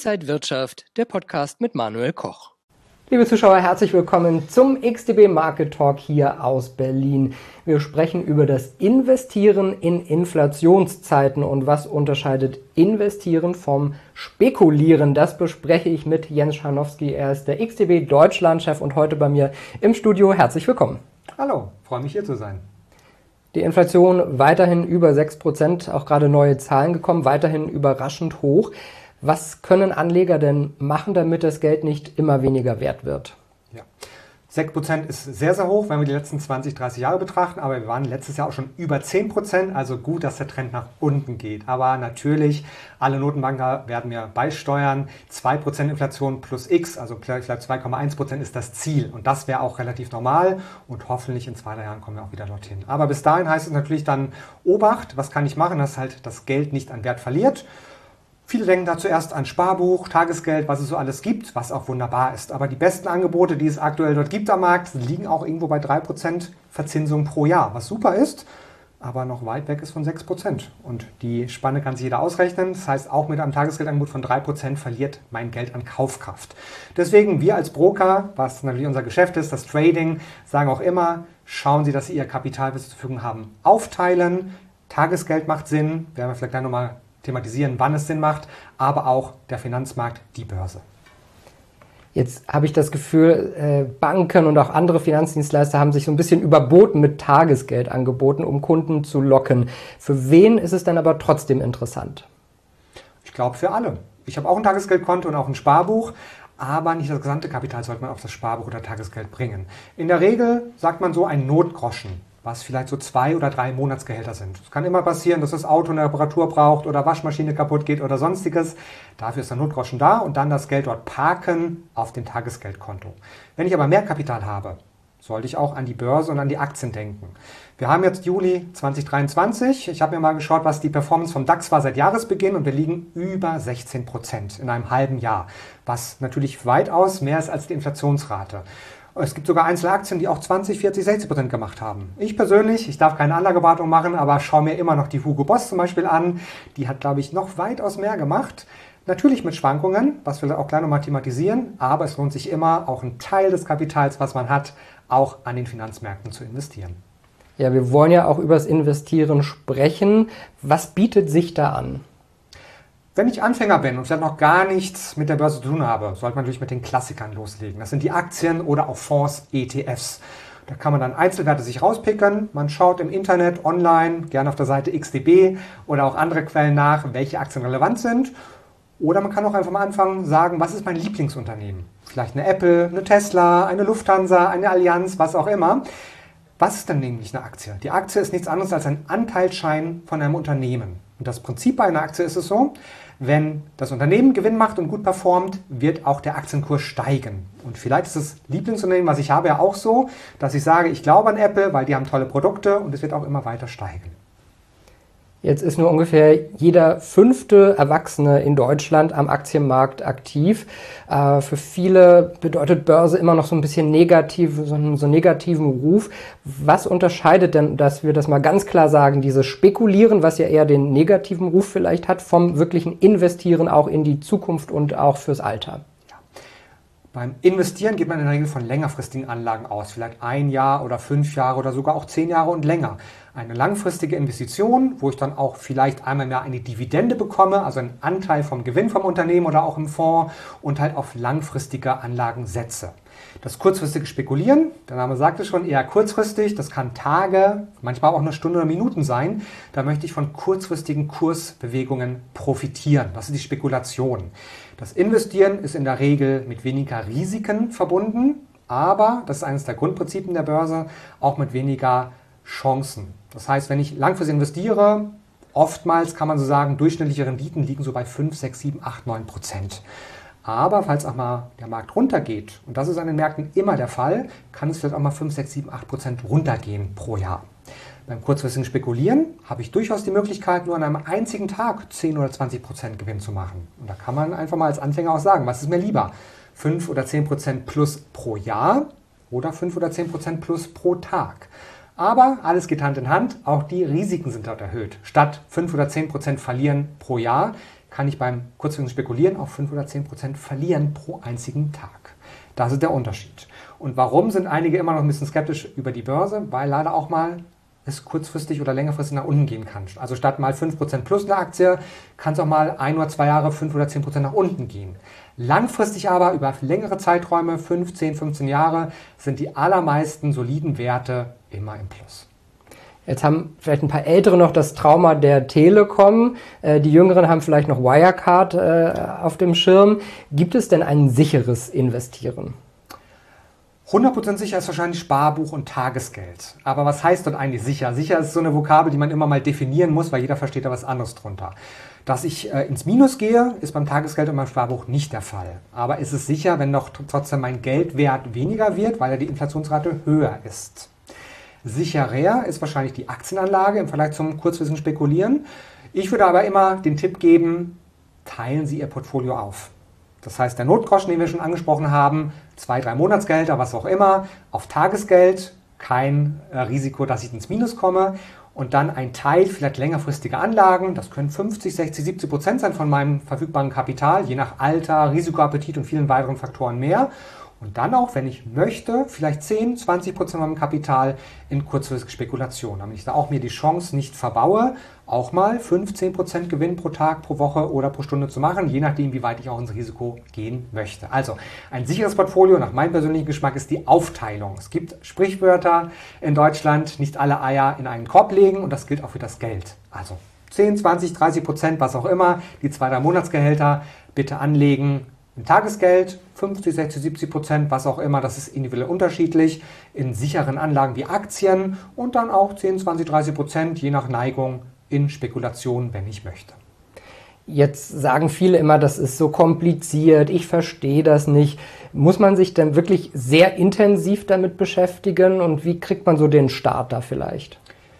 Inside Wirtschaft, der Podcast mit Manuel Koch. Liebe Zuschauer, herzlich willkommen zum XTB Market Talk hier aus Berlin. Wir sprechen über das Investieren in Inflationszeiten und was unterscheidet Investieren vom Spekulieren. Das bespreche ich mit Jens Scharnowski. Er ist der XTB Deutschlandchef und heute bei mir im Studio. Herzlich willkommen. Hallo, freue mich hier zu sein. Die Inflation weiterhin über 6%, auch gerade neue Zahlen gekommen, weiterhin überraschend hoch. Was können Anleger denn machen, damit das Geld nicht immer weniger wert wird? Ja. 6% ist sehr, sehr hoch, wenn wir die letzten 20, 30 Jahre betrachten, aber wir waren letztes Jahr auch schon über 10%, also gut, dass der Trend nach unten geht. Aber natürlich, alle Notenbanker werden mir beisteuern, 2% Inflation plus X, also vielleicht 2,1% ist das Ziel. Und das wäre auch relativ normal und hoffentlich in 2, 3 Jahren kommen wir auch wieder dorthin. Aber bis dahin heißt es natürlich dann, Obacht, was kann ich machen, dass halt das Geld nicht an Wert verliert. Viele denken da zuerst an Sparbuch, Tagesgeld, was es so alles gibt, was auch wunderbar ist. Aber die besten Angebote, die es aktuell dort gibt am Markt, liegen auch irgendwo bei 3% Verzinsung pro Jahr, was super ist, aber noch weit weg ist von 6%. Und die Spanne kann sich jeder ausrechnen. Das heißt, auch mit einem Tagesgeldangebot von 3% verliert mein Geld an Kaufkraft. Deswegen, wir als Broker, was natürlich unser Geschäft ist, das Trading, sagen auch immer, schauen Sie, dass Sie Ihr Kapital, was Sie zur Verfügung haben, aufteilen. Tagesgeld macht Sinn, werden wir vielleicht gleich nochmal thematisieren, wann es Sinn macht, aber auch der Finanzmarkt, die Börse. Jetzt habe ich das Gefühl, Banken und auch andere Finanzdienstleister haben sich so ein bisschen überboten mit Tagesgeldangeboten, um Kunden zu locken. Für wen ist es dann aber trotzdem interessant? Ich glaube für alle. Ich habe auch ein Tagesgeldkonto und auch ein Sparbuch, aber nicht das gesamte Kapital sollte man auf das Sparbuch oder Tagesgeld bringen. In der Regel sagt man so ein Notgroschen, was vielleicht so 2 oder 3 Monatsgehälter sind. Es kann immer passieren, dass das Auto eine Reparatur braucht oder Waschmaschine kaputt geht oder sonstiges. Dafür ist der Notgroschen da und dann das Geld dort parken auf dem Tagesgeldkonto. Wenn ich aber mehr Kapital habe, sollte ich auch an die Börse und an die Aktien denken. Wir haben jetzt Juli 2023. Ich habe mir mal geschaut, was die Performance vom DAX war seit Jahresbeginn und wir liegen über 16% in einem halben Jahr, was natürlich weitaus mehr ist als die Inflationsrate. Es gibt sogar einzelne Aktien, die auch 20, 40, 60% gemacht haben. Ich persönlich, ich darf keine Anlageberatung machen, aber schaue mir immer noch die Hugo Boss zum Beispiel an. Die hat, glaube ich, noch weitaus mehr gemacht. Natürlich mit Schwankungen, was wir auch gleich nochmal thematisieren, aber es lohnt sich immer, auch einen Teil des Kapitals, was man hat, auch an den Finanzmärkten zu investieren. Ja, wir wollen ja auch über das Investieren sprechen. Was bietet sich da an? Wenn ich Anfänger bin und vielleicht noch gar nichts mit der Börse zu tun habe, sollte man natürlich mit den Klassikern loslegen. Das sind die Aktien oder auch Fonds, ETFs. Da kann man dann Einzelwerte sich rauspicken. Man schaut im Internet, online, gerne auf der Seite XTB oder auch andere Quellen nach, welche Aktien relevant sind. Oder man kann auch einfach mal anfangen, sagen, was ist mein Lieblingsunternehmen? Vielleicht eine Apple, eine Tesla, eine Lufthansa, eine Allianz, was auch immer. Was ist denn nämlich eine Aktie? Die Aktie ist nichts anderes als ein Anteilsschein von einem Unternehmen. Und das Prinzip bei einer Aktie ist es so, wenn das Unternehmen Gewinn macht und gut performt, wird auch der Aktienkurs steigen. Und vielleicht ist das Lieblingsunternehmen, was ich habe, ja auch so, dass ich sage, ich glaube an Apple, weil die haben tolle Produkte und es wird auch immer weiter steigen. Jetzt ist nur ungefähr jeder 5. Erwachsene in Deutschland am Aktienmarkt aktiv. Für viele bedeutet Börse immer noch so ein bisschen negativ, so einen negativen Ruf. Was unterscheidet denn, dass wir das mal ganz klar sagen, dieses Spekulieren, was ja eher den negativen Ruf vielleicht hat, vom wirklichen Investieren auch in die Zukunft und auch fürs Alter? Beim Investieren geht man in der Regel von längerfristigen Anlagen aus, vielleicht 1 Jahr oder 5 Jahre oder sogar auch 10 Jahre und länger. Eine langfristige Investition, wo ich dann auch vielleicht einmal mehr eine Dividende bekomme, also einen Anteil vom Gewinn vom Unternehmen oder auch im Fonds und halt auf langfristige Anlagen setze. Das kurzfristige Spekulieren, der Name sagt es schon, eher kurzfristig, das kann Tage, manchmal auch eine Stunde oder Minuten sein. Da möchte ich von kurzfristigen Kursbewegungen profitieren. Das ist die Spekulation. Das Investieren ist in der Regel mit weniger Risiken verbunden, aber, das ist eines der Grundprinzipien der Börse, auch mit weniger Chancen. Das heißt, wenn ich langfristig investiere, oftmals kann man so sagen, durchschnittliche Renditen liegen so bei 5, 6, 7, 8, 9%. Aber falls auch mal der Markt runtergeht, und das ist an den Märkten immer der Fall, kann es vielleicht auch mal 5, 6, 7, 8% runtergehen pro Jahr. Beim kurzfristigen Spekulieren habe ich durchaus die Möglichkeit, nur an einem einzigen Tag 10 oder 20% Gewinn zu machen. Und da kann man einfach mal als Anfänger auch sagen, was ist mir lieber? 5 oder 10% plus pro Jahr oder 5 oder 10% plus pro Tag. Aber alles geht Hand in Hand, auch die Risiken sind dort erhöht. Statt 5 oder 10% verlieren pro Jahr, kann ich beim kurzfristigen Spekulieren auch 5 oder 10% verlieren pro einzigen Tag. Das ist der Unterschied. Und warum sind einige immer noch ein bisschen skeptisch über die Börse? Weil leider auch mal es kurzfristig oder längerfristig nach unten gehen kann. Also statt mal 5% plus eine Aktie, kann es auch mal 1 oder 2 Jahre 5 oder 10% nach unten gehen. Langfristig aber, über längere Zeiträume, 5, 10, 15 Jahre, sind die allermeisten soliden Werte immer im Plus. Jetzt haben vielleicht ein paar Ältere noch das Trauma der Telekom. Die Jüngeren haben vielleicht noch Wirecard auf dem Schirm. Gibt es denn ein sicheres Investieren? 100% sicher ist wahrscheinlich Sparbuch und Tagesgeld. Aber was heißt dort eigentlich sicher? Sicher ist so eine Vokabel, die man immer mal definieren muss, weil jeder versteht da was anderes drunter. Dass ich ins Minus gehe, ist beim Tagesgeld und beim Sparbuch nicht der Fall. Aber ist es sicher, wenn doch trotzdem mein Geldwert weniger wird, weil ja die Inflationsrate höher ist? Sicherer ist wahrscheinlich die Aktienanlage im Vergleich zum kurzfristigen Spekulieren. Ich würde aber immer den Tipp geben, teilen Sie Ihr Portfolio auf. Das heißt, der Notgroschen, den wir schon angesprochen haben, 2, 3 Monatsgelder, was auch immer, auf Tagesgeld, kein Risiko, dass ich ins Minus komme. Und dann ein Teil, vielleicht längerfristige Anlagen, das können 50, 60, 70% sein von meinem verfügbaren Kapital, je nach Alter, Risikoappetit und vielen weiteren Faktoren mehr. Und dann auch, wenn ich möchte, vielleicht 10, 20% meinem Kapital in kurzfristige Spekulation, damit ich da auch mir die Chance nicht verbaue, auch mal 15% Gewinn pro Tag, pro Woche oder pro Stunde zu machen, je nachdem, wie weit ich auch ins Risiko gehen möchte. Also ein sicheres Portfolio nach meinem persönlichen Geschmack ist die Aufteilung. Es gibt Sprichwörter in Deutschland, nicht alle Eier in einen Korb legen und das gilt auch für das Geld. Also 10, 20, 30%, was auch immer, die 2, 3 Monatsgehälter bitte anlegen. Im Tagesgeld 50, 60, 70%, was auch immer, das ist individuell unterschiedlich, in sicheren Anlagen wie Aktien und dann auch 10, 20, 30%, je nach Neigung in Spekulation, wenn ich möchte. Jetzt sagen viele immer, das ist so kompliziert, ich verstehe das nicht. Muss man sich denn wirklich sehr intensiv damit beschäftigen und wie kriegt man so den Start da vielleicht?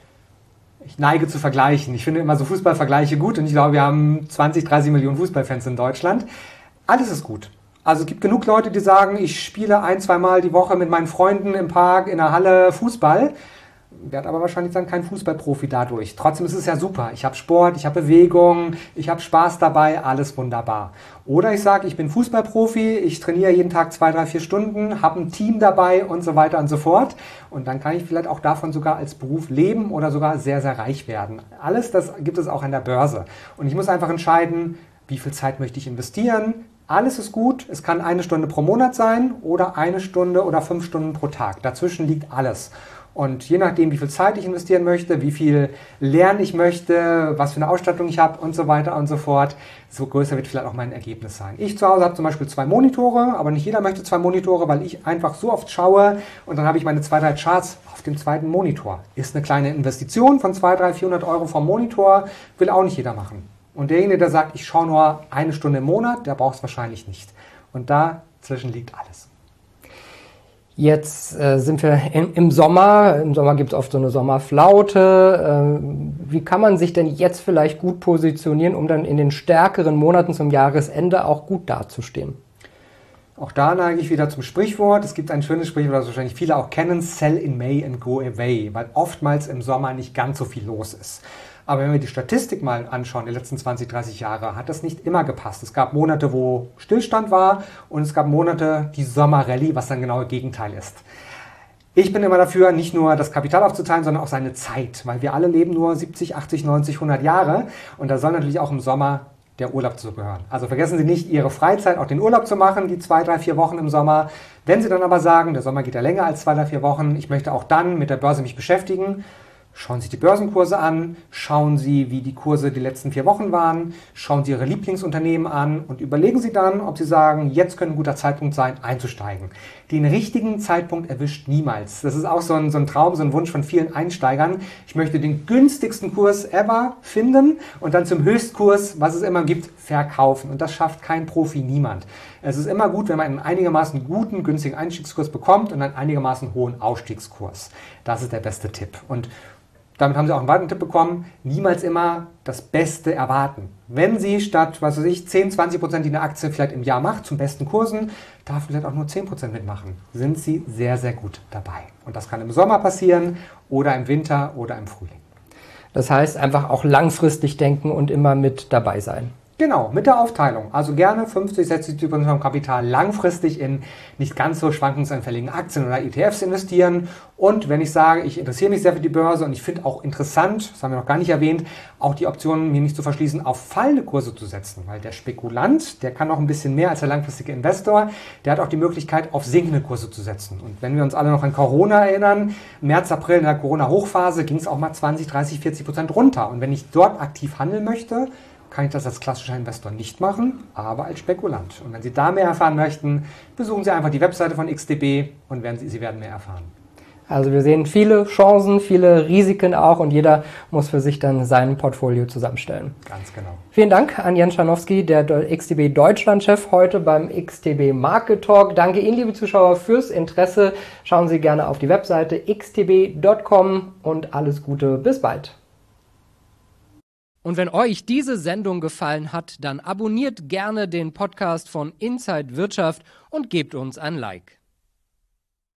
Ich neige zu vergleichen. Ich finde immer so Fußballvergleiche gut und ich glaube, wir haben 20, 30 Millionen Fußballfans in Deutschland. Alles ist gut. Also es gibt genug Leute, die sagen, ich spiele 1, 2 Mal die Woche mit meinen Freunden im Park, in der Halle Fußball. Werde aber wahrscheinlich dann kein Fußballprofi dadurch. Trotzdem ist es ja super. Ich habe Sport, ich habe Bewegung, ich habe Spaß dabei, alles wunderbar. Oder ich sage, ich bin Fußballprofi, ich trainiere jeden Tag 2, 3, 4 Stunden, habe ein Team dabei und so weiter und so fort. Und dann kann ich vielleicht auch davon sogar als Beruf leben oder sogar sehr, sehr reich werden. Alles das gibt es auch an der Börse. Und ich muss einfach entscheiden, wie viel Zeit möchte ich investieren. Alles ist gut, es kann 1 Stunde pro Monat sein oder 1 Stunde oder 5 Stunden pro Tag. Dazwischen liegt alles. Und je nachdem, wie viel Zeit ich investieren möchte, wie viel lernen ich möchte, was für eine Ausstattung ich habe und so weiter und so fort, so größer wird vielleicht auch mein Ergebnis sein. Ich zu Hause habe zum Beispiel 2 Monitore, aber nicht jeder möchte 2 Monitore, weil ich einfach so oft schaue und dann habe ich meine 2, 3 Charts auf dem zweiten Monitor. Ist eine kleine Investition von 200, 300, 400 Euro vom Monitor, will auch nicht jeder machen. Und derjenige, der sagt, ich schaue nur 1 Stunde im Monat, der braucht es wahrscheinlich nicht. Und dazwischen liegt alles. Jetzt sind wir im Sommer. Im Sommer gibt es oft so eine Sommerflaute. Wie kann man sich denn jetzt vielleicht gut positionieren, um dann in den stärkeren Monaten zum Jahresende auch gut dazustehen? Auch da neige ich wieder zum Sprichwort. Es gibt ein schönes Sprichwort, das wahrscheinlich viele auch kennen, sell in May and go away, weil oftmals im Sommer nicht ganz so viel los ist. Aber wenn wir die Statistik mal anschauen, die letzten 20, 30 Jahre, hat das nicht immer gepasst. Es gab Monate, wo Stillstand war und es gab Monate, die Sommerrallye, was dann genau das Gegenteil ist. Ich bin immer dafür, nicht nur das Kapital aufzuteilen, sondern auch seine Zeit, weil wir alle leben nur 70, 80, 90, 100 Jahre und da soll natürlich auch im Sommer der Urlaub zugehören. Also vergessen Sie nicht, Ihre Freizeit, auch den Urlaub zu machen, die 2, 3, 4 Wochen im Sommer. Wenn Sie dann aber sagen, der Sommer geht ja länger als 2, 3, 4 Wochen, ich möchte auch dann mit der Börse mich beschäftigen, schauen Sie sich die Börsenkurse an, schauen Sie, wie die Kurse die letzten 4 Wochen waren, schauen Sie Ihre Lieblingsunternehmen an und überlegen Sie dann, ob Sie sagen, jetzt könnte ein guter Zeitpunkt sein, einzusteigen. Den richtigen Zeitpunkt erwischt niemals. Das ist auch so ein Traum, so ein Wunsch von vielen Einsteigern. Ich möchte den günstigsten Kurs ever finden und dann zum Höchstkurs, was es immer gibt, verkaufen. Und das schafft kein Profi, niemand. Es ist immer gut, wenn man einen einigermaßen guten, günstigen Einstiegskurs bekommt und einen einigermaßen hohen Ausstiegskurs. Das ist der beste Tipp. Und damit haben Sie auch einen weiteren Tipp bekommen, niemals immer das Beste erwarten. Wenn Sie statt, 10, 20%, die eine Aktie vielleicht im Jahr macht, zum besten Kursen, darf vielleicht auch nur 10% mitmachen. Sind Sie sehr, sehr gut dabei. Und das kann im Sommer passieren oder im Winter oder im Frühling. Das heißt, einfach auch langfristig denken und immer mit dabei sein. Genau, mit der Aufteilung. Also gerne 50, 60% vom Kapital langfristig in nicht ganz so schwankungsanfälligen Aktien oder ETFs investieren. Und wenn ich sage, ich interessiere mich sehr für die Börse und ich finde auch interessant, das haben wir noch gar nicht erwähnt, auch die Optionen mir nicht zu verschließen, auf fallende Kurse zu setzen. Weil der Spekulant, der kann noch ein bisschen mehr als der langfristige Investor, der hat auch die Möglichkeit, auf sinkende Kurse zu setzen. Und wenn wir uns alle noch an Corona erinnern, März, April in der Corona-Hochphase ging es auch mal 20, 30, 40% runter. Und wenn ich dort aktiv handeln möchte, kann ich das als klassischer Investor nicht machen, aber als Spekulant. Und wenn Sie da mehr erfahren möchten, besuchen Sie einfach die Webseite von XTB und Sie werden mehr erfahren. Also wir sehen viele Chancen, viele Risiken auch und jeder muss für sich dann sein Portfolio zusammenstellen. Ganz genau. Vielen Dank an Jens Schanowski, der XTB Deutschland-Chef, heute beim XTB Market Talk. Danke Ihnen, liebe Zuschauer, fürs Interesse. Schauen Sie gerne auf die Webseite xtb.com und alles Gute, bis bald. Und wenn euch diese Sendung gefallen hat, dann abonniert gerne den Podcast von Inside Wirtschaft und gebt uns ein Like.